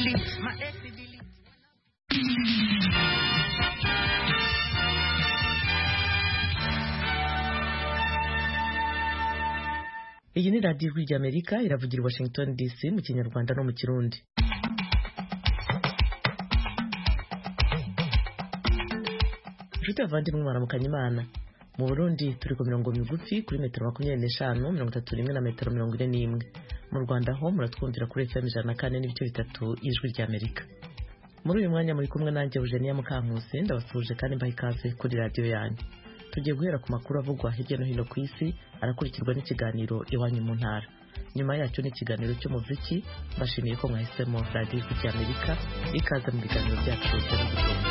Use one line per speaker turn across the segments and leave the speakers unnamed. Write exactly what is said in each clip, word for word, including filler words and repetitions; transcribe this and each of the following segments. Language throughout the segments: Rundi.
delete, my ex delete.
Iyi ni radiyo y'ijwi ry'Amerika iravugira i Washington D C mu Kinyarwanda no mu Kirundi. Nshuti bavandimwe mwaramukanye Imana. Mu Burundi turi ku mirongo migufi kuri metero makumyabiri n'eshanu mirongo itatu n'imwe na metero mirongo ine n'imwe. Mu Rwanda ho muratwumvira kuri F M ijana na kane n'ibice bitatu y'ijwi ry'Amerika. Muri uyu mwanya muri kumwe nanjye Eugenia Mukankusi ndabasuje kandi mbaha ikaze kuri radiyo yanyu. Tugiye guhera ku makuru avugwa hirya no hino ku isi arakurikirwa n'ikiganiro iwanyu mu ntara. Nyuma yacyo ni ikiganiro cy'umuziki. Bashimiye ko mwahisemo radiyo y'Amerika ikaza mu biganiro byacu bya gitondo.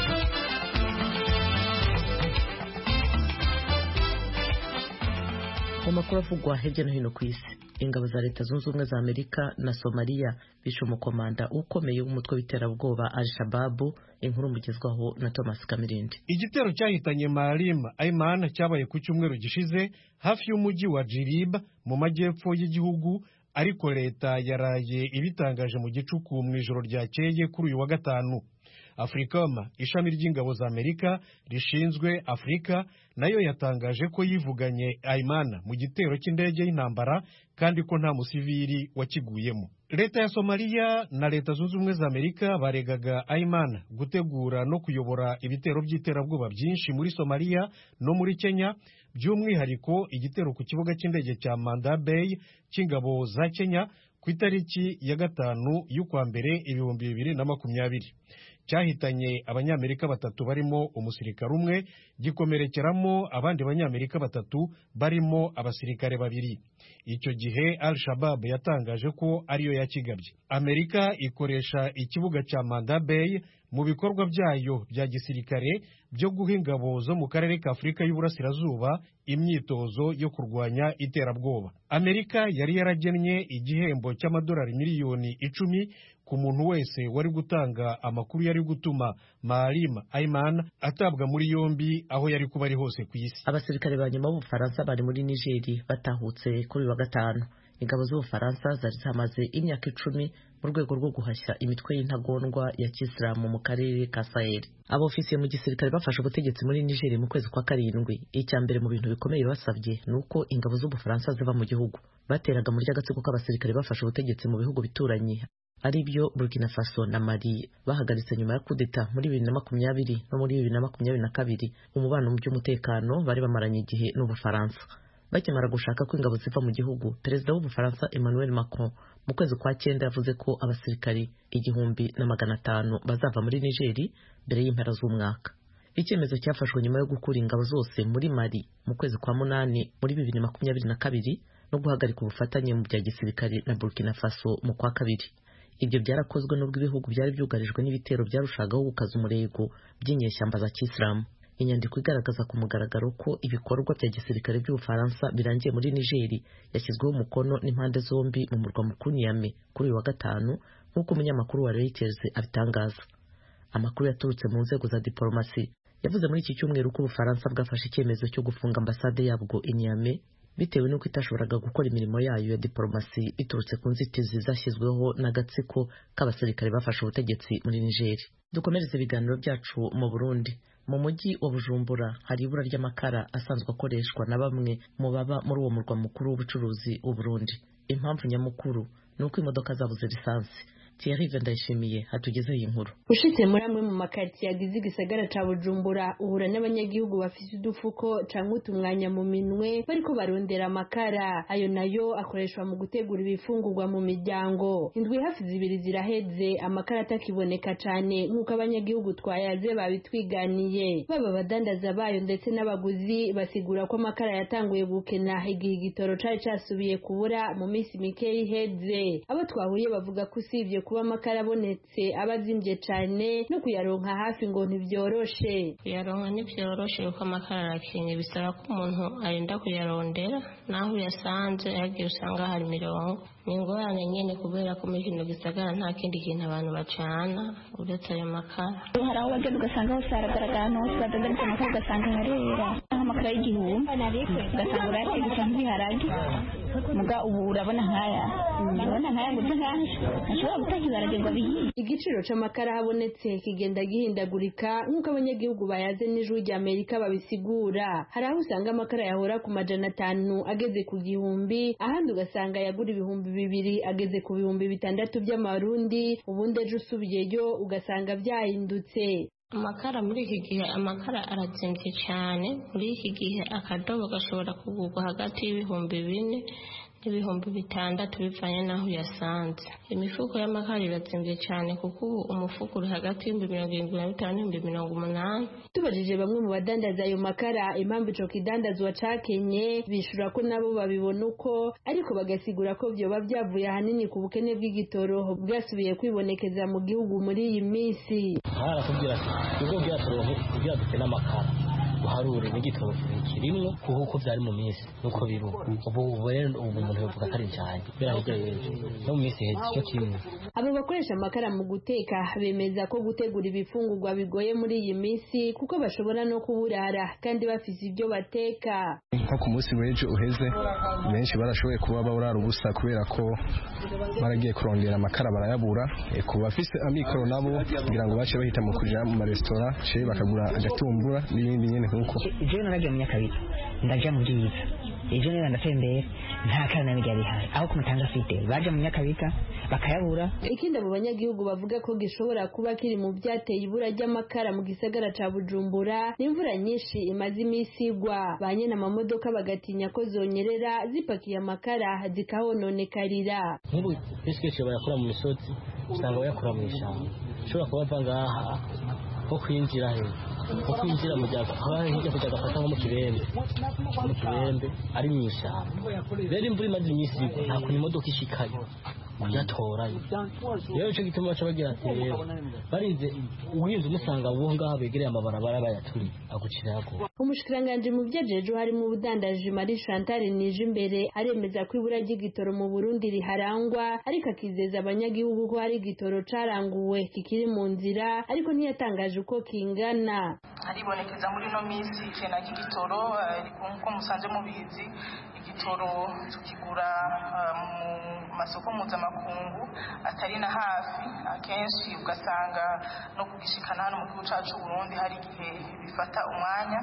Mu makuru avugwa hirya no hino ku isi, ingabo za Leta Zunze Ubumwe za Amerika na Somalia bishe umukomanda ukomeye w'umutwe w'iterabwoba Al-Shabaab. Inkuru mugezwaho na Thomas Kamirindi.
Igitero cyahitanye Maalim Ayman cyabaye ku cyumweru gishize hafi y'umujyi wa Jilib mu majyepfo y'igihugu, ariko leta yaraye ibitangaje mu gicuku mu ijoro ryakeye kuri uyu wa gatanu. Africom, ishami ry'ingabo za Amerika rishinzwe Afrika, nayo yatangaje ko yivuganye Ayman mu gitero cy'indege y'intambara kandi ko nta musivili wakiguyemo. Leta ya Somalia na Leta Zunze Ubumwe za Amerika baregaga Ayman gutegura no kuyobora ibitero by'iterabwoba byinshi muri Somalia no muri Kenya, by'umwihariko igitero ku kibuga cy'indege cya Manda Bay cy'ingabo za Kenya ku itariki ya gatanu y'ukwa mbere ibihumbi bibiri na makumyabiri. Cyahitanye abanyamerika batatu barimo umusirikare umwe, gikomerekeramo abandi banyamerika batatu barimo abasirikare babiri. Icyo gihe Al-Shabaab yatangaje ko ariyo yakigabye. Amerika ikoresha ikibuga cya Manda Bay mu bikorwa byayo bya gisirikare byo guha ingabo zo mu karere ka Afurika y'Uburasirazuba imyitozo yo kurwanya iterabwoba. Amerika yari yaragennye igihembo cy'amadolari miliyoni icumi ku muntu wese wari gutanga amakuru yari gutuma Maalim Ayman atabwa muri yombi aho yari kuba ari hose ku isi.
Abasirikare ba nyuma b'Ubufaransa bari muri Niger batahutse kuri wa gatanu. Ingabo z'Ubufaransa zari zamaze imyaka icumi mu rwego rwo guhashya imitwe y'intagondwa ya Kisilamu mu karere ka Sahel. Abofisiye mu gisirikare bafashe ubutegetsi muri Niger mu kwezi kwa karindwi. Icya mbere mu bintu bikomeye basabye nuko ingabo z'Ubufaransa ziva mu gihugu. Bateraga muri ry'agatsiko k'abasirikare bafashe ubutegetsi mu bihugu bituranye ari byo Burkina Faso na Mali bahagaritse nyuma ya kudeta muri bibiri na makumyabiri no muri bibiri na makumyabiri na kabiri. Umubano mu by'umutekano bari bamaranye igihe n'Ubufaransa. Bakimara gushaka ko ingabo ziva mu gihugu, Perezida w'Ubufaransa Emmanuel Macron mu kwezi kwa cyenda yavuze ko abasirikari igihumbi na magana atanu bazava muri Niger mbere y'impera z'umwaka. Icyemezo cyafashwe nyuma yo gukura ingabo zose muri Mali mu kwezi kwa munani muri bibiri na makumyabiri na kabiri no guhagarika ubufatanye mu bya gisirikare na Burkina Faso mu kwa kabiri. Ibyo byarakozwe n'ubwo ibihugu byari byugarijwe n'ibitero byarushagaho gukaza umurego by'inyeshyamba za Kisilamu. Inyandiko igaragaza ku mugaragaro ko ibikorwa bya gisirikare by'Ubufaransa birangiye muri Niger yashyizweho umukono n'impande zombi mu murwa mukuru Niamey kuri uyu wa gatanu, nk'uko umunyamakuru wa Reuters abitangaza. Amakuru yaturutse mu nzego za diplomasi yavuze muri iki cyumweru ko Ubufaransa bwafashe icyemezo cyo gufunga ambasade yabwo i Niamey bitewe n'uko itashoboraga gukora imirimo yayo ya diplomasi iturutse ku nzitizi zashyizweho n'agatsiko k'abasirikare bafashe ubutegetsi muri Niger. Dukomereze ibiganiro byacu mu Burundi. Mu mujyi wa Bujumbura hari ibura ry'amakara asanzwe akoreshwa na bamwe mu baba muri uwo murwa mukuru w'ubucuruzi w'u Burundi. Impamvu nyamukuru ni uko imodoka zabuze lisansi. Thierry Vendayishimiye hatugezeho iyi nkuru.
Ushitse muri amwe mu makartier agize igisagara ca Bujumbura uhura n'abanyagihugu bafite udufuko canke utumwanya mu minwe bariko barondera amakara. Ayo nayo akoreshwa mu gutegura ibifungurwa mu miryango. Indwi hafi zibiri ziraheze amakara atakiboneka cane nk'uko abanyagihugu twayaze babitwiganiye. Baba badandaza bayo ndetse n'abaguzi basigura ko amakara yatanguye gukena igihe igitoro cari casubiye kubura mu minsi mike iheze. Abo twahuye bavuga ko usivye kuba amakara abonetse abazimbye cyane no kuyaronka hafi ngo ntibyoroshe.
Kuyaronka ntibyoroshe kuko amakara arakenye, bisaba ko umuntu arinda kuyarondera, naho uyasanze yagiye usanga hari mirongo. Ni ingorane nyene kubera ko muri kino gisagara nta kindi kintu abantu bacana uretse ayo makara.
Hari aho wagenda ugasanga hose haragaragara hose badandariza amakara ugasanga harera.
nk'amakara y'igihumbi ugasanga urayatekesha nk'ibiharage muga ubu urabona nkaya urabona nkaya ngo nkaya ashobora guteka ibiharage ngo bihiye.
Igiciro c'amakara habonetse kigenda gihindagurika nk'uko abanyagihugu bayaze n'ijwi rya Amerika babisigura. Hari aho usanga amakara yahora ku majana atanu ageze ku gihumbi, ahandi ugasanga yagura ibihumbi bibiri ageze ku bihumbi bitandatu by'amarundi, ubundi ejo usubiyeyo ugasanga byahindutse.
Amakara muri iki gihe amakara arazimvye cyane. Muri iki gihe akadobo gashobora kugurwa hagati y'ibihumbi bine n'ibihumbi bitandatu bivanye naho yasanze. Imifuko y'amakara irazimvye cyane kuko ubu umufuko uri hagati y'ibihumbi mirongo irindwi na bitanu n'ibihumbi mirongo umunani.
Tubajije bamwe mu badandaza ayo makara impamvu ico kidandazwa cakenye, bishura ko nabo babibona uko, ariko bagasigura ko vyoba vyavuye ahanini ku bukene bw'igitoro bwasubiye kwibonekeza mu gihugu muri iyi minsi.
Harakubwira ati ubwo byaturonke kugira dukena amakara uharure n'igitoro kirimwo kuko byari mu minsi nuko biru ubu rero ubu umuntu yavuga kari cyane birahegereje no mu minsi heze cyo kimwe.
Abo bakoresha amakara mu guteka bemeza ko gutegura ibifungurwa bigoye muri iyi minsi kuko bashobora no kuburara kandi bafise ibyo bateka.
Nko ku munsi w'ejo uheze benshi barashoboye kuba baburara ubusa kubera ko baragiye kurondera amakara barayabura. Ku bafise amikoro nabo kugira ngo bace bahita mu kuja mu restaurant ce bakagura agatumbura n'ibindi nyene nkuko.
Ije naragiye mu Nyakabiga ndaja mu byiza ejo nera ndatembera nta kana n'ibyo bihari aho kumutanga afite baje mu Nyakabiga bakayabura.
Ikindi abo banyagihugu bavuga ko gishobora kuba kiri mu byateye ibura ry'amakara mu gisagara ca Bujumbura n'imvura nyinshi imaze imisi igwa, banye n'amamodoka bagatinya ko zonyerera zipakiye amakara zikahononekarira.
Nk'ubu biskeche bayakura mu misozi usanga bayakura mu ishamba, ushobora kuba vangaha ko kwinjira he ko kwinjira mu jyaga aho hirya kujya gafata nko mu kibembe mu kibembe ari mu ishamba. Rero imvura imaze imisi igwa nta kuntu imodoka ishikayo yatoranye. Rero cyo gituma baca bagira ati rero barinze uwinze umusanga uwo ngaha begereye amabarabara bayaturi agucira yako.
Umushikiranganje mu byajeje harimo ubudandaji Marie Chantal nije imbere aremeza ko ibura ry'igitoro mu Burundi riharangwa, ariko akizeza abanyagihugu ko hari igitoro caranguwe kikiri mu nzira, ariko ntiyatangaje uko kingana.
Haribonekeza muri no minsi ikena ry'igitoro nko musanze mubizi igitoro tukigura mu masoko mpuzamakungu atari na hafi, akenshi ugasanga no kugishikana hano mu gihugu cacu Burundi hari igihe bifata umwanya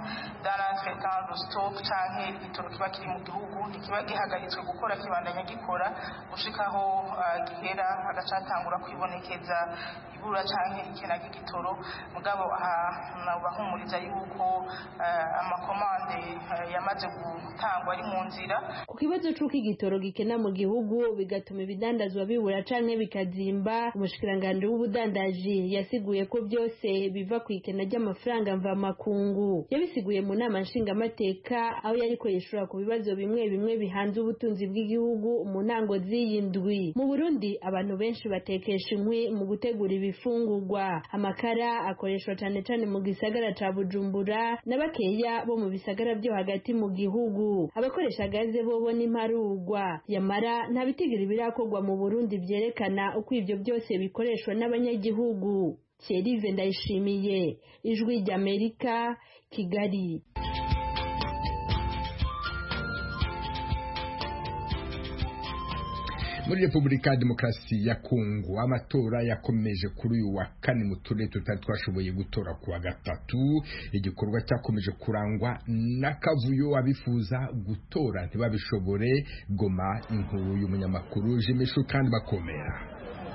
dans le stock canke igitoro kiba kiri mu gihugu ntikiba gihagaritswe gukora kibandanya gikora gushikaho uh, gihera agacatangura kwibonekeza ibura canke ikena ry'igitoro. Mugabo aha nabahumuriza yuko uh, amakomande uh, yamaze gutangwa ari mu nzira.
Ku kibazo c'uko igitoro gikena mu gihugu bigatuma ibidandazwa bibura canke bikazimba, umushikiranganje w'ubudandaji yasiguye ko byose biva ku ikena ry'amafaranga mva makungu. Yabisiguye mu nama nshingamateka aho yariko yishura ku bibazo bimwe bimwe bihanze ubutunzi bw'igihugu mu ntango z'iyindwi. Mu Burundi abantu benshi batekesha inkwi mu gutegura ibifungurwa. Amakara akoreshwa cane cane mu gisagara ca Bujumbura na bakeya bo mu bisagara byo hagati mu gihugu. Abakoresha gaze bobo n'imparugwa, yamara nta bitigiri birakorwa mu Burundi vyerekana uko ivyo byose bikoreshwa n'abanyagihugu. Thierry Ndayishimiye, Ijwi ry'Amerika, Kigali.
Muri Repubulika ya Demokarasi ya Kongo amatora yakomeje kuri uyu wa kane mu turere tutari twashoboye gutora kuwa gatatu. Igikorwa cyakomeje kurangwa n'akavuyo, abifuza gutora ntibabishobore. Goma, inkuru y'umunyamakuru Jimishu kandi bakomera.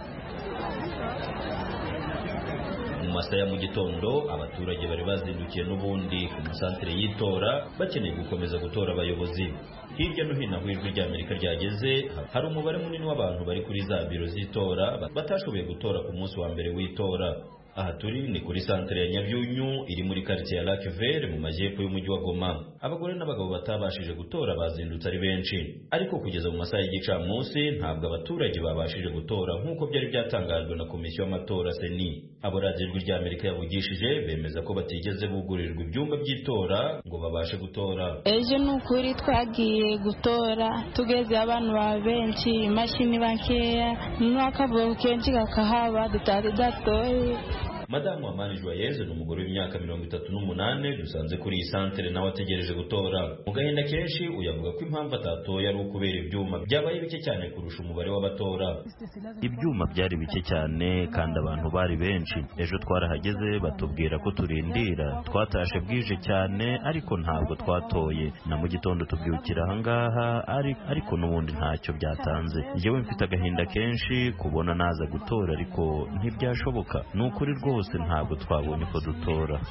Mu masaha ya mu gitondo abaturage bari bazindukiye n'ubundi ku musantere y'itora bakeneye gukomeza gutora abayobozi. Hirya no hino aho Ijwi ry'Amerika ryageze hari umubare munini w'abantu bari kuri za biro z'itora batashoboye gutora ku munsi wa mbere w'itora. Aha turi ni kuri santere ya Nyabyunyu iri muri quartier ya Lac Vert mu majyepfo y'umujyi wa Goma. Abagore n'abagabo batabashije gutora bazindutse ari benshi, ariko kugeza mu masaha y'igicamunsi ntabwo abaturage babashije gutora nk'uko byari byatangajwe na komisiyo y'amatora Seni. Abo Radio Ijwi ry'Amerika yavugishije bemeza ko batigeze bugurirwa ibyumba by'itora ngo babashe gutora.
Ejo n'ukuri twagiye gutora tugeze abantu ba benshi, imashini bakeya, n'akavuyo kenshi kakahaba dutari datoye.
Madamu Amani Joyeuse ni umugore w'imyaka mirongo itatu n'umunani dusanze kuri iyi santere nawe ategereje gutora. Mu gahinda kenshi uyavuga ko impamvu atatoye ari ukubera ibyuma byabaye bike cyane kurusha umubare w'abatora.
Ibyuma byari bike cyane kandi abantu bari benshi. Ejo twarahageze batubwira ko turindira, twatashe bwije cyane ariko ntabwo twatoye, na mu gitondo tubyukira ahangaha ariko n'ubundi ntacyo byatanze. Njyewe mfite agahinda kenshi kubona naza gutora ariko ntibyashoboka. Ni ukuri rwose ntabwo twabonye ko dutora.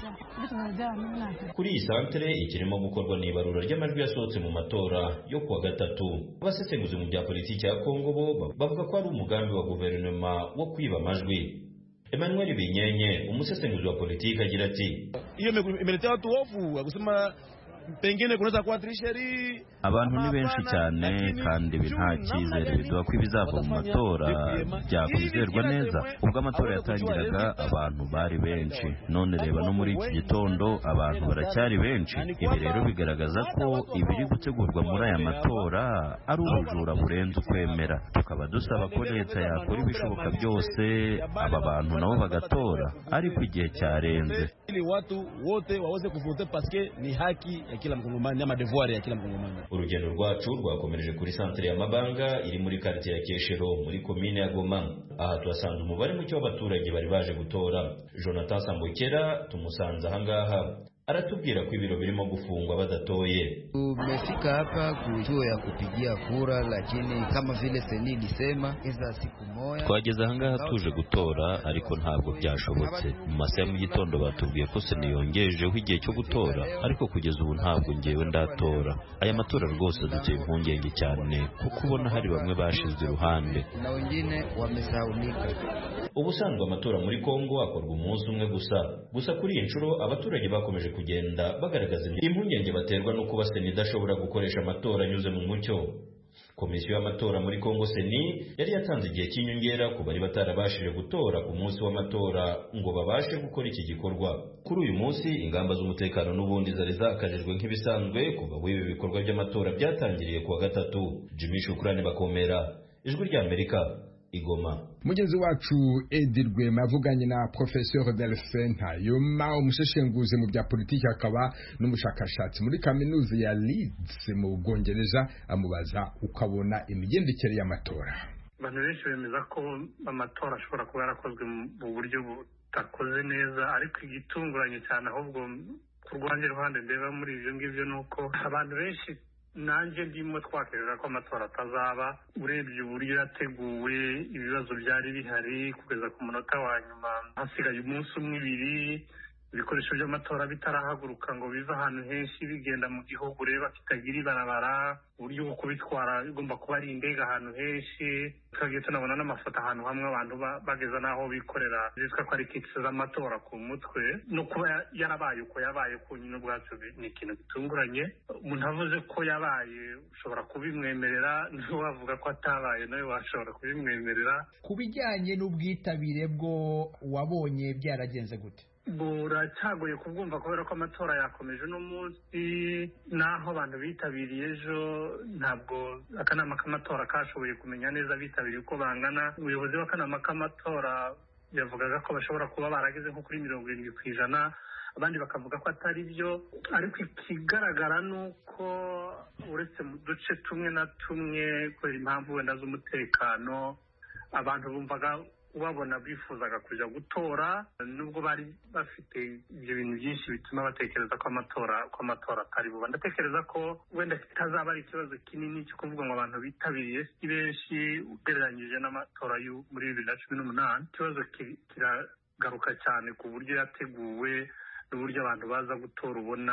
Kuri iyi santere ikirimo gukorwa n'ibarura ry'amajwi yasohotse mu matora yo kuwa gatatu. Abasesenguzi mu bya politiki ya Kongo bo bavuga ko ari umugambi wa guverinoma wo kwiba amajwi. Emmanuel Binyenye, umusesenguzi wa politiki, agira ati
iyo imeletea watu hofu kusema pengine kunaweza kuwa trisheri.
Abantu ni benshi cyane kandi ibi nta cyizere biduha ko ibizava mu matora byakwizerwa neza. Ubwo amatora yatangiraga abantu bari benshi, none reba no muri iki gitondo abantu baracyari benshi. Ibi rero bigaragaza ko ibiri gutegurwa muri aya matora ari ubujura burenze ukwemera. Tukaba dusaba ko leta yakora ibishoboka byose aba bantu nabo bagatora, ariko igihe cyarenze.
Ili watu wote waweze kuvote paske ni haki ya kila mkongomani ama devoir ya kila mkongomani.
Urugendo rwacu rwakomereje kuri santere ya Mabanga iri muri quartier ya Keshero muri commune ya Goma. Aha tuhasanze umubare muke w'abaturage bari baje gutora. Jonathan Sambokera tumusanze ahangaha aratubwira ko ibiro birimo gufungwa badatoye.
Tumefika hapa kujua ya kupigia kura, lakini kama vile seni ilisema iza siku moja.
Twageze ahangaha tuje gutora ariko ntabwo byashobotse. Mu masaha mu gitondo batubwiye ko seni yongejeho igihe cyo gutora, ariko kugeza ubu ntabwo ngewe ndatora. Aya matora rwose duteye impungenge cyane kuko ubona hari bamwe bashizwe iruhande
na wengine wamesaulika.
Ubusanzwe amatora muri Kongo akorwa umunsi umwe gusa. Gusa kuri iyi nshuro abaturage bakomeje kugenda bagaragaza impungenge baterwa no kuba seni idashobora gukoresha amatora anyuze mu mucyo. Komisiyo y'amatora muri Kongo Seni yari yatanze igihe cy'inyongera ku bari batarabashije gutora ku munsi w'amatora ngo babashe gukora iki gikorwa. Kuri uyu munsi ingamba z'umutekano n'ubundi zari zakajijwe nk'ibisanzwe kuva w'ibi bikorwa by'amatora byatangiriye kuwa gatatu. Jimmy Shukrani Bakomera, Ijwi ry'Amerika, Igoma.
Mugenzi wacu Edi Rwema avuganye na Professeur Delphin Ntayoma, umusheshenguzi mu bya politiki akaba n'umushakashatsi muri kaminuza ya Leeds mu Bwongereza, amubaza ukabona imigendekere y'amatora.
Abantu benshi bemeza ko amatora ashobora kuba yarakozwe mu buryo butakoze neza, ariko igitunguranye cyane ahubwo ku rwanda ruhande ndeba muri ibyo ngibyo nuko abantu benshi nanjye ndimo twakerera ko amatora atazaba. Urebye uburyo yateguwe, ibibazo byari bihari kugeza ku munota wa nyuma, hasigaye umunsi umwe ibiri, ibikoresho by'amatora bitarahaguruka ngo biva ahantu henshi bigenda mu gihugu reba kitagira ibarabara, uburyo bwo kubitwara bigomba kuba ari indege ahantu henshi. Twagiye tunabona n'amafoto ahantu hamwe abantu bageza n'aho bikorera zitwa ko ari kits z'amatora ku mutwe. No kuba yarabaye uko yabaye ku nyine ubwacu ni ikintu gitunguranye. Umuntu avuze ko yabaye ushobora kubimwemerera, n'uwavuga ko atabaye nawe washobora kubimwemerera.
Ku bijyanye n'ubwitabire bwo wabonye byaragenze gute?
Buracyagoye kubwumva kubera ko amatora yakomeje uno munsi, naho abantu bitabiriye ejo ntabwo akanama k'amatora kashoboye kumenya neza bitabiriye uko bangana. Ubuyobozi bw'akanama k'amatora yavugaga ko bashobora kuba barageze nko kuri mirongo irindwi ku ijana, abandi bakavuga ko atari byo. Ariko ikigaragara ni uko uretse mu duce tumwe na tumwe kubera impamvu wenda z'umutekano, abantu bumvaga ubabona bifuzaga kujya gutora, nubwo bari bafite ibyo bintu byinshi bituma batekereza ko amatora ko amatora atari buba. Ndatekereza ko wenda kitazaba ari ikibazo kinini cyo kuvuga ngo abantu bitabiriye si benshi ugereranyije n'amatora yo muri bibiri na cumi n'umunani. Ikibazo kiragaruka cyane ku buryo yateguwe n'uburyo abantu baza gutora ubona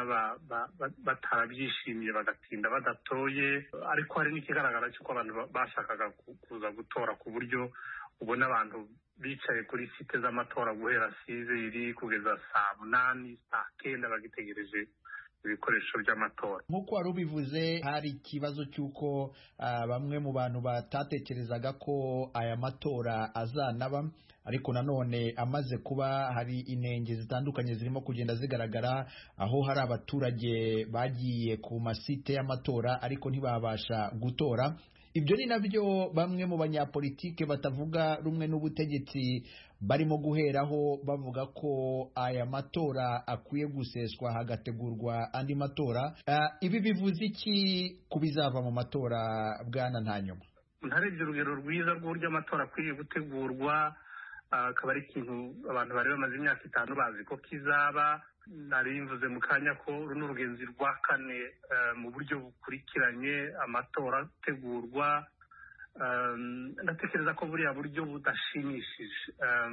batarabyishimiye bagatinda badatoye. Ariko hari n'ikigaragara cy'uko abantu bashakaga kuza gutora ku buryo ubona abantu bicaye kuri site z'amatora guhera sizeri kugeza saa munani saa kenda bagitegereje ibikoresho by'amatora.
Nk'uko wari ubivuze, hari ikibazo cy'uko uh, bamwe mu bantu batatekerezaga ko aya matora azanaba, ariko nanone amaze kuba hari inenge zitandukanye zirimo kugenda zigaragara, aho hari abaturage bagiye ku masite y'amatora ariko ntibabasha gutora. ibyo ni nabyo bamwe mu banyapolitike batavuga rumwe n'ubutegetsi barimo guheraho bavuga ko aya matora akwiye guseswa hagategurwa andi matora. Uh, ibi bivuze iki ku bizava mu matora bwana Ntanyuma?
ntarebye urugero rwiza rw'uburyo amatora akwiye gutegurwa, akaba ari ikintu abantu bari bamaze imyaka itanu bazi ko kizaba. nari mvuze mu kanya ko runo rugenzi rwa kane mu buryo bukurikiranye amatora ategurwa. ndatekereza ko buriya buryo budashimishije,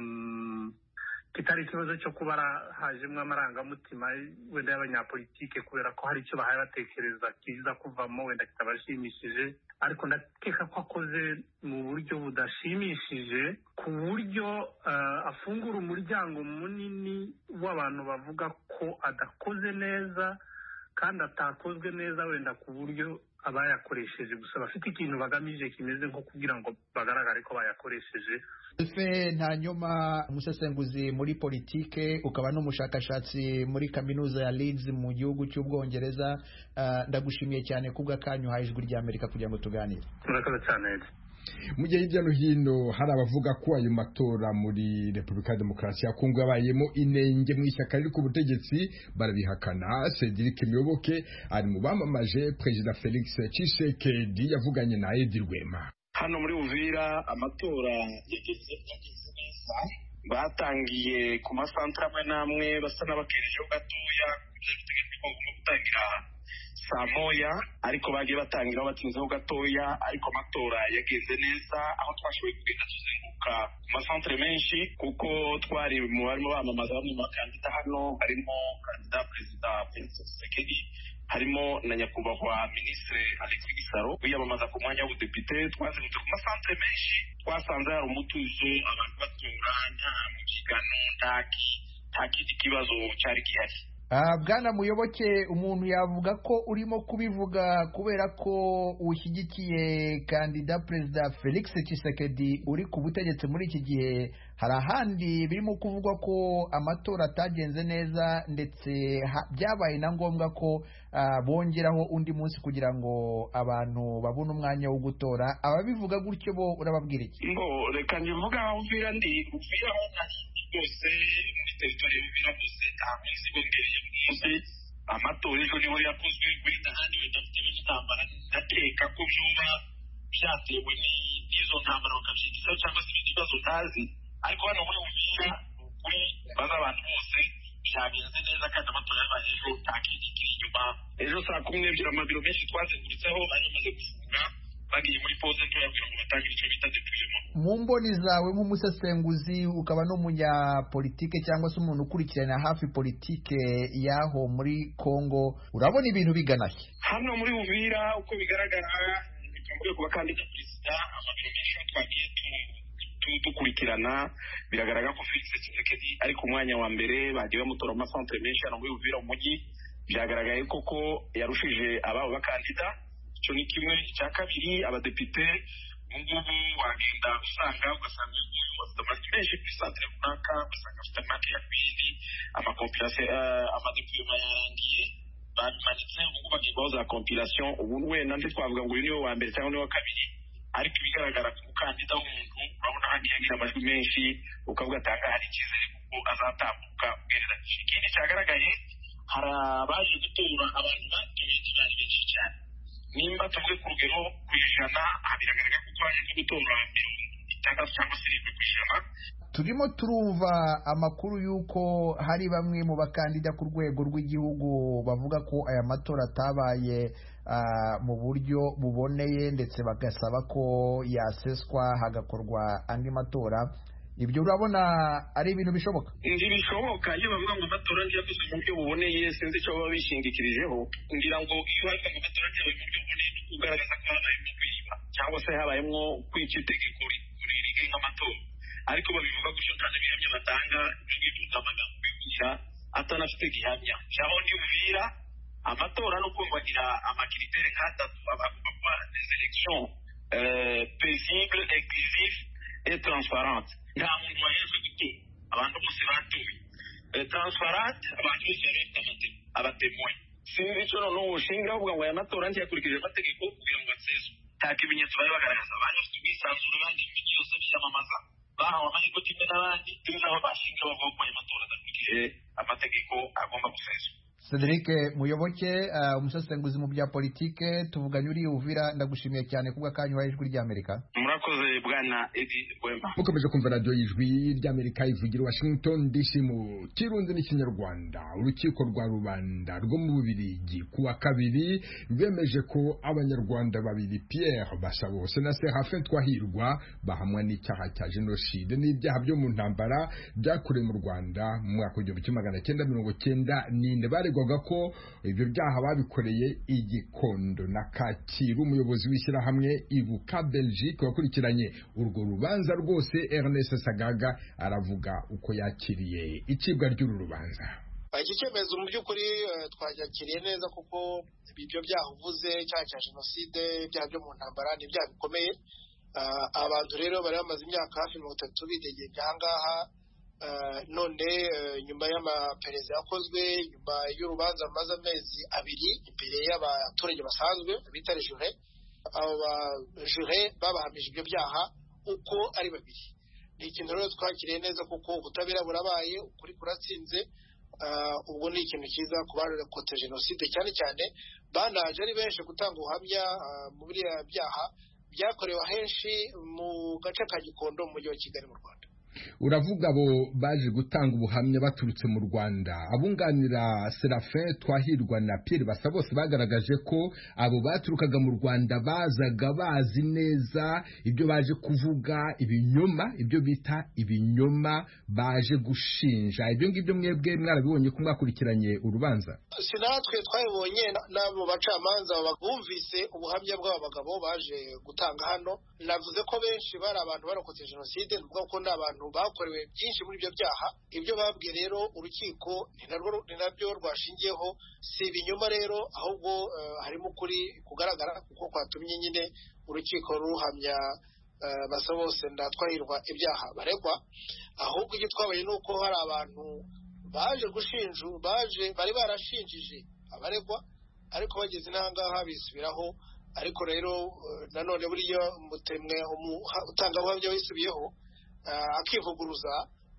kitari ikibazo cyo kuba hajemo amarangamutima wenda y'abanyapolitike kubera ko hari icyo bahaye batekereza kiza kuvamo wenda kitabashimishije, ariko ndakeka ko akoze mu buryo budashimishije ku buryo afungura umuryango munini w'abantu bavuga ko adakoze neza kandi atakozwe neza wenda ku buryo abayakoresheje gusa bafite ikintu bagamije kimeze nko kugira ngo bagaragare ko bayakoresheje.
Alfe Ntanyuma, umusesenguzi muri politike ukaba n'umushakashatsi muri kaminuza ya Leeds mu gihugu cy'Ubwongereza, uh, ndagushimiye cyane kubw'akanyu haye ijwi rya Amerika kugira ngo tuganire.
Murakoze cyane.
Mu gihe hirya no hino hari abavuga ko ayo matora muri Repubulika ya Demokarasi ya Kongo yabayemo inenge mu ishyaka riri ku butegetsi barabihakana. Cedric Miyoboke ari mu bamamaje Perezida Felix Tshisekedi yavuganye na Edi Rwema.
Hano muri Uvira amatora yageze neza, batangiye ku masantra amwe namwe basa n'abakerejeho gatoya kugira ngo gutangira saa moya, ariko bagiye batangira batinzeho gatoya, ariko amatora yagenze neza aho twashoboye kugenda tuzenguruka ku masantre menshi kuko twari mu barimo bamamaza bamwe mu bakandida. Hano harimo kandida perezida Felix Tshisekedi, harimo na nyakubahwa minisitiri Alexis Gisaro wiyamamaza ku mwanya w'ubudepite. Twazengurutse ku masantre menshi, twasanze hari umutuzo, abantu batora, nta mubyigano, nta kindi kibazo cyari gihari.
Uh, Bwana Muyoboke, umuntu yavuga ko urimo kubivuga kubera ko ushyigikiye kandida perezida Felix Tshisekedi uri ku butegetsi muri iki gihe. Hari ahandi birimo kuvugwa ko amatora atagenze neza ndetse byabaye na ngombwa ko uh, bongeraho undi munsi kugira ngo abantu babone umwanya wo gutora. Ababivuga gutyo bo urababwira iki?
Ngo reka njivuga aho Uvira ndi Uvira aho nari rwose muri teritori y'Uvira bose nta munsi bongereye munsi. Amatora ejo niho yakozwe wenda handi wenda bitewe n'intambara, ndateka ko byuba byatewe n'izo ntambara bakabyigizaho cyangwa se ibindi bibazo ntazi, ariko hano muri Uvira ukuri baza abantu bose byagenze neza kandi amatora yabaye ejo nta kindi kiri inyuma. Ejo saa kumi n'ebyiri amabiro menshi twazengurutseho ari bamaze gufunga, bagiye muri pause ntoya kugira ngo batangire icyo bita depurema.
Mu mboni zawe nk'umusesenguzi ukaba n'umunyapolitike cyangwa se umuntu ukurikirana hafi politike yaho muri Kongo, urabona ibintu biganahe?
Hano muri Uvira uko bigaragara bikambuye ku bakandida perezida, amabiro menshi twagiye dukurikirana biragaragara ko Felix Tshisekedi ari ku mwanya wa mbere. Bagiye bamutora mu masantre menshi hano muri Uvira umujyi, byagaragaye koko yarushije ababo bakandida. Icyo ni kimwe. Icya kabiri, abadepite ubungubu wagenda usanga ugasanga uyu afite amajwi menshi kuri santere runaka, ugasanga afite amake ya kwindi, amakompilasiyo amadepite bayarangiye babimanitse, ubungubu bagiye baho za kompilasiyo. Ubu wenda ndi twavuga ngo uyu niwe wa mbere cyangwa niwe wa kabiri, ariko ibigaragara ku mukandida w'umuntu urabona hagiye agira amajwi menshi, ukavuga atanga hari icyizere kuko azatambuka ugereranyije. Ikindi cyagaragaye, hari abaje gutora abantu batoye cyane benshi cyane. Nimba tuvuge ku rugero ku ijana, biragaragara ko twaje gutora mirongo itandatu cyangwa se irindwi ku ijana.
Turimo turumva amakuru y'uko hari bamwe mu bakandida ku rwego rw'igihugu bavuga ko aya matora atabaye uh, mu buryo buboneye ndetse bagasaba ko yaseswa hagakorwa andi matora. Ibyo urabona ari ibintu bishoboka?
Ndi bishoboka. Iyo bavuga ngo amatora ntiyakozwe mu buryo buboneye, sinzi icyo baba bishingikirijeho. Ngira ngo iyo bavuga ngo amatora ntiyabaye mu buryo buboneye ni kugaragaza ko habayemo kwiba cyangwa se habayemo kwica itegeko rigenga amatora, ariko babivuga gutyo nta bihamya batanga. Ibyo ngibyo amagambo bivugira atanafite gihamya. Aho ndi Uvira amatora no kumvagira amakiritere nk'atatu abagomba kuba des élections paisibles, inclusives et transparentes. Nta muntu wahejwe gutora, abantu bose batoye. Transparente, abantu bose bafite abatemoye. Sinzi icyo noneho ushinga uvuga ngo aya matora ntiyakurikije amategeko kugira ngo aseswe. nta kimenyetso bari bagaragaza bari bafite ubwisanzure bandi imijyi yose byamamaza bahawe amahirwe kimwe n'abandi turi naho bashinja bavuga ko ayo matora adakurikije amategeko agomba guseswa.
Cedric Muyoboke, uh, umusesenguzi mu bya politike, tuvuganye uri Uvira, ndagushimiye cyane kubwa kanyu wa ijwi ry'Amerika.
Murakoze bwana Edi Wemba.
Mukomeje kumva radio y'ijwi ry'Amerika ivugira Washington D C mu Kirundi n'Ikinyarwanda. Urukiko rwa rubanda rwo mu Bubiligi kuwa kabiri rwemeje ko abanyarwanda babiri Pierre Bashabose na Serafin Twahirwa bahamwa n'icyaha cya genocide n'ibyaha byo mu ntambara byakorewe mu Rwanda mu mwaka w'igihumbi kimwe magana cyenda mirongo cyenda n'ine. Baregwaga ko ibyo byaha babikoreye Igikondo na Kacyiru. Umuyobozi w'ishyirahamwe Ibuka Belgique wakurikiranye urwo rubanza rwose Ernest Sagaga aravuga uko yakiriye icibwa ry'uru rubanza.
Iki cyemezo mu by'ukuri twajakiriye neza kuko ibyo byaha uvuze cyaha cya jenoside, ibyaha byo mu ntambara ni ibyaha bikomeye. Abantu rero bari bamaze imyaka hafi mirongo itatu bidegembye ahangaha, none nyuma y'amaperereza yakozwe, nyuma y'urubanza rumaze amezi abiri imbere y'abaturage basanzwe bita jure, abo bajure babahamije ibyo byaha uko ari babiri. Ni ikintu rero twakiriye neza kuko ubutabera burabaye, ukuri kuratsinze. Ubwo ni ikintu cyiza ku barokotse jenoside, cyane cyane banaje ari benshi gutanga ubuhamya mu biriya byaha byakorewe ahenshi mu gace ka Gikondo mu mujyi wa Kigali mu Rwanda.
Uravuga abo baje gutanga ubuhamya baturutse mu Rwanda. Abunganira Serafin Twahirwa na Pierre Bashabose bagaragaje ko abo baturukaga mu Rwanda bazaga bazi neza ibyo baje kuvuga, ibinyoma, ibyo bita ibinyoma baje gushinja. Ibyo ngibyo mwebwe mwarabibonye ko mwakurikiranye urubanza?
Sinatwe twabibonye n'abo bacamanza bumvise ubuhamya bw'abo bagabo baje gutanga hano. Navuze ko benshi bari abantu barokotse jenoside, nuvuga ko n'abantu bakorewe byinshi muri ibyo byaha. Ibyo babwiye rero urukiko ni nabyo rwashingiyeho, si ibinyoma rero, ahubwo uh, harimo ukuri kugaragara kuko kwatumye nyine urukiko ruhamya uh, Bashabose na Twahirwa ibyaha baregwa. Ahubwo icyo twabaye nuko hari abantu baje gushinja, baje bari barashinjije abaregwa ariko bageze n'ahangaha bisubiraho. Ariko rero uh, nanone buriya mutemwe utanga ubuhamya wisubiyeho akivuguruza,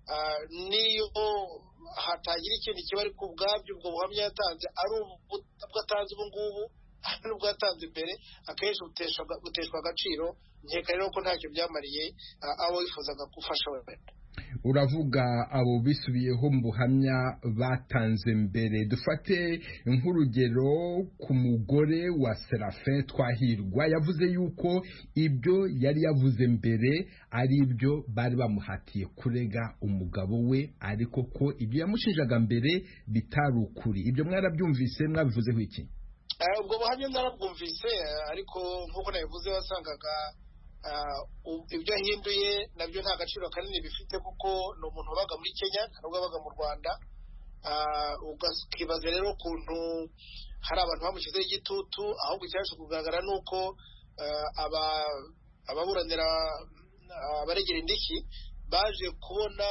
niyo hatagira ikindi kiba ariko ubwabyo ubwo buhamya yatanze ari ubwo atanze ubu ngubu n'ubwo yatanze imbere akenshi buteshwa agaciro. Nkeka rero ko ntacyo byamariye abo wifuzaga gufasha wenda.
Uravuga abo bisubiyeho mu buhamya batanze mbere. Dufate nk'urugero ku mugore wa Serafin Twahirwa, yavuze yuko ibyo yari yavuze mbere ari ibyo bari bamuhatiye kurega umugabo we, ariko ko ibyo yamushinjaga mbere bitari ukuri. Ibyo mwarabyumvise, mwabivuzeho iki?
Ubwo buhamya narabwumvise, ariko nk'uko nabivuze wasangaga ibyo ahinduye nabyo nta gaciro kanini bifite kuko ni umuntu wabaga muri Kenya ntabwo wabaga mu Rwanda. Ukibaza rero ukuntu hari abantu bamushyizeho igitutu, ahubwo icyaje kugaragara ni uko ababuranira abaregera indishyi baje kubona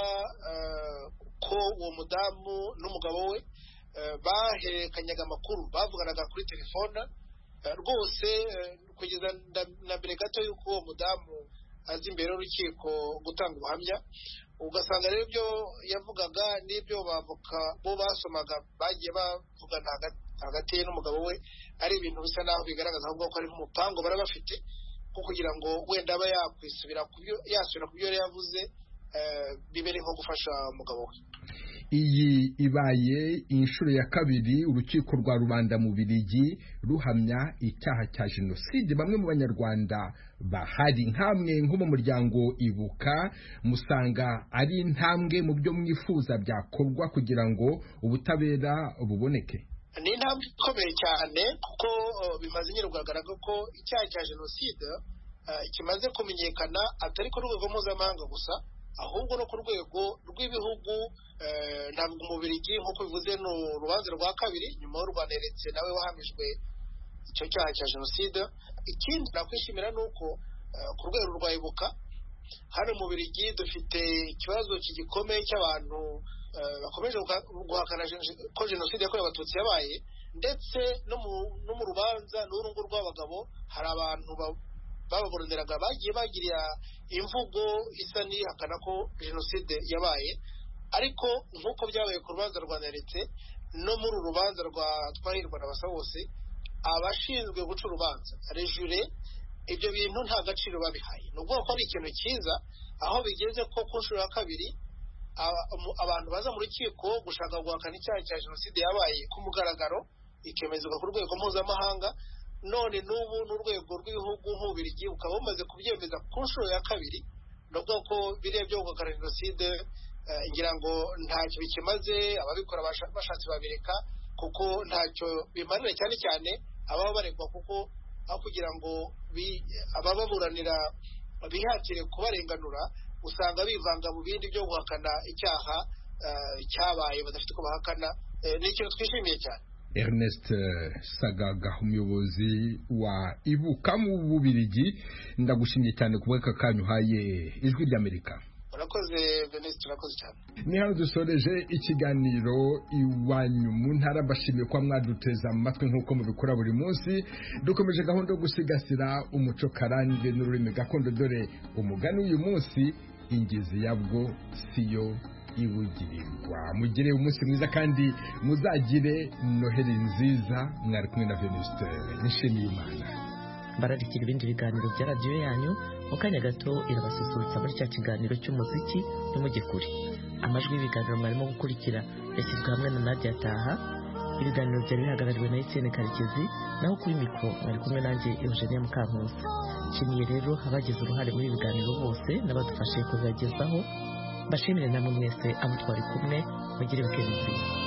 ko uwo mudamu n'umugabo we bahererekanyaga amakuru, bavuganaga kuri telefone rwose kugeza na mbere gato y'uko uwo mudamu azi imbere y'urukiko gutanga ubuhamya. Ugasanga rero ibyo yavugaga n'ibyo bavoka bo basomaga bagiye bavugana hagati ye n'umugabo we ari ibintu bisa naho bigaragaza ahubwo ko ari nk'umupango bari bafite ko kugira ngo wenda aba yakwisubira yasubira ku byo yari yavuze, bibere nko gufasha umugabo we.
Iyi ibaye inshuro ya kabiri urukiko rwa rubanda mu Bubiligi ruhamya icyaha cya jenoside bamwe mu banyarwanda bahari. Nkamwe nko mu muryango Ibuka musanga ari intambwe mu byo mwifuza byakorwa kugira ngo ubutabera buboneke?
Ni intambwe ikomeye cyane kuko bimaze nyine kugaragara ko icyaha cya jenoside kimaze kumenyekana atari ku rwego mpuzamahanga gusa, ahubwo no ku rwego rw'ibihugu. Ntabwo mu Bubiligi nk'uko bivuze ni urubanza rwa kabiri nyuma y'u Rwanda yeretse nawe wahamijwe icyo cyaha cya jenoside. Ikindi nakwishimira ni uko ku rwego rwa Ibuka hano mu Bubiligi dufite ikibazo kigikomeye cy'abantu bakomeje guhakana ko jenoside yakorewe abatutsi yabaye, ndetse no mu rubanza n'urungu rw'abagabo hari abantu bababoronderaga bagiye bagiriya imvugo isa n'ihakana ko jenoside yabaye, ariko nk'uko byabaye ku rubanza rwa Neretse no muri uru rubanza rwa Twahirwa na Basabose, abashinzwe guca urubanza rejure ibyo bintu nta gaciro babihaye. Ni ubwo ko ari ikintu cyiza aho bigeze ko ku nshuro ya kabiri abantu baza mu rukiko gushaka guhakana icyaha cya jenoside yabaye ku mugaragaro ikemezwa ku rwego mpuzamahanga, none n'ubu n'urwego rw'ibihugu nk'Ububiligi ukaba bumaze kubyemeza ku nshuro ya kabiri. Nubwo ko biriya byo guhakana jenoside ngira ngo ntacyo bikimaze, ababikora bashatse babireka kuko ntacyo bimarira, cyane cyane ababa baregwa, kuko aho kugira ngo abababuranira bihatire kubarenganura usanga bivanga mu bindi byo guhakana icyaha cyabaye badafite uko bahakana. Ni ikintu twishimiye cyane.
Ernest Sagaga, umuyobozi wa Ibuka mu Bubiligi, ndagushimiye cyane ku bw'aka kanyu uhaye Ijwi ry'Amerika.
Urakoze Veniste, urakoze cyane.
Ni hano dusoreje ikiganiro Iwanyu mu Ntara. Mbashimiye kuba mwaduteza amatwi nk'uko mubikora buri munsi. Dukomeje gahunda yo gusigasira umuco karande n'ururimi gakondo, dore umugani uyu munsi, ingizi yabwo siyo ibugirirwa. Mugire umunsi mwiza kandi muzagire Noheli nziza. Mwari kumwe na Veniste Nshimiyimana.
Bararikira ibindi biganiro bya radiyo yanyu, mu kanya gato irabasusurutsa muri cya kiganiro cy'umuziki n'umujye kure. Amajwi y'ibiganiro mwarimo gukurikira yashyizwe hamwe na Nadia Taha. Ibiganiro byari bihagarariwe na Etienne Karekezi, naho kuri mikoro mwari kumwe nanjye Eugenie Mukankusi. Nshimiye rero abagize uruhare muri ibi biganiro bose n'abadufashije kubibagezaho. Bashimire namwe mwese abo twari kumwe. Mugire wikendi nziza.